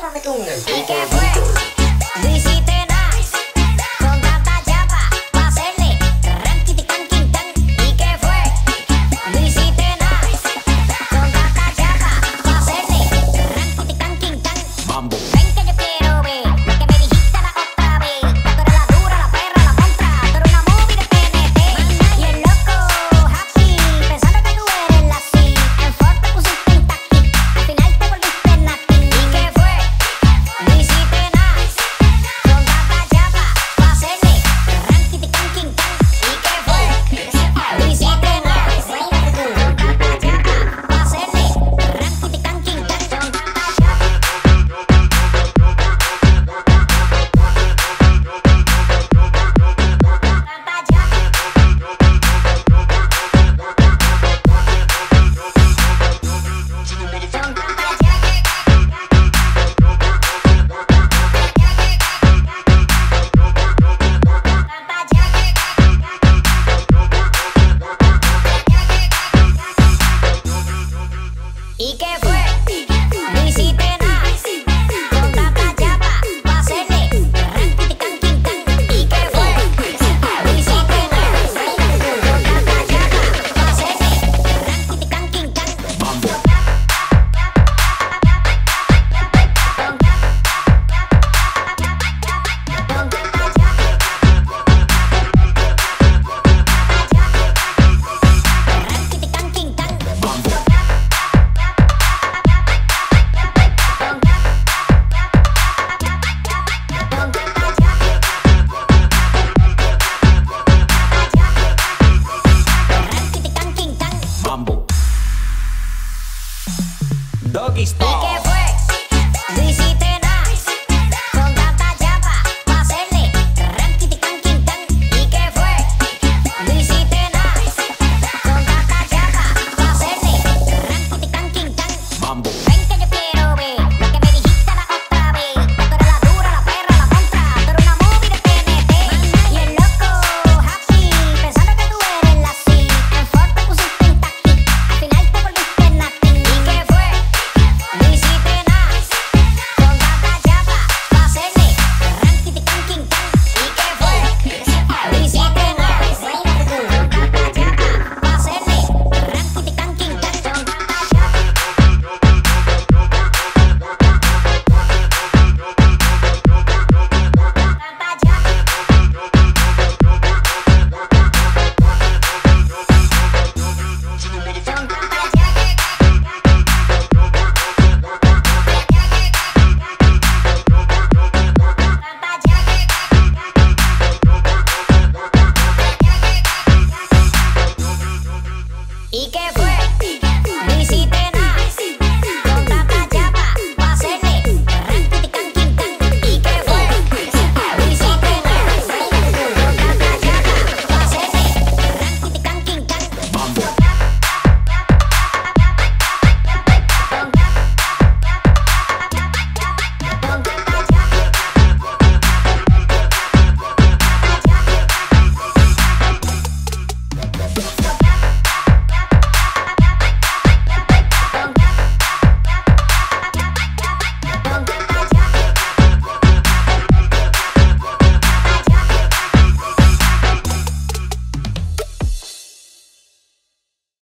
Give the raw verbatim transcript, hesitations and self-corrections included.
¿Y qué fue? No hiciste nada con tanta chapa pa' hacerle ranquiticanquintán. ¿Y qué fue? No hiciste nada con tanta chapa pa' hacerle ranquiticanquintán. Mambo. Ven que yo quiero ver lo que me dijiste la otra vez. Que tú eres la dura, la perra, la montra. Tú eres una movie de P N T. Y el loco happy pensando que tú eres la sí. En Ford te pusiste un taqui, al final te volviste nasty. ¿Y qué fue? No hiciste nada con tanta chapa pa' hacerle ranquiticanquintán. ¿Y qué fue? No hiciste nada con tanta chapa pa' hacerle ranquiticanquintán. Con tanta chapa. ¿Y qué fue? No hiciste nada con tanta chapa pa' hacerle ranquiticanquintán. ¿Y qué fue? No hiciste nada con tanta chapa pa' hacerle ranquiticanquintán. Mambo. Ranquiticanquintán. Mambo. Ranquiticanquintán. Mambo. Doggy ¿Y style. qué fue? No hiciste